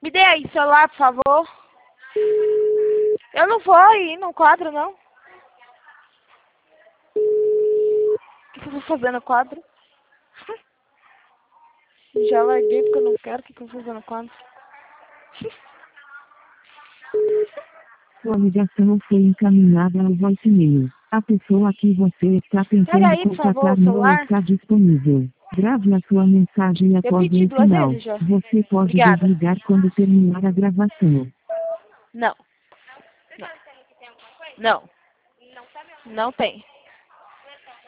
Me dê aí o celular, por favor. Eu não vou ir no quadro, não. O que eu vou fazer no quadro? Já larguei porque eu não quero. O que eu vou fazer no quadro? Sua ligação foi encaminhada ao voicemail. A pessoa que você está Pega tentando aí, por favor, contatar o não celular. está disponível. Grave a sua mensagem Eu após pedi o 2 sinal. vezes já. Você pode Obrigada. desligar quando terminar a gravação. Não. Não. Não tem.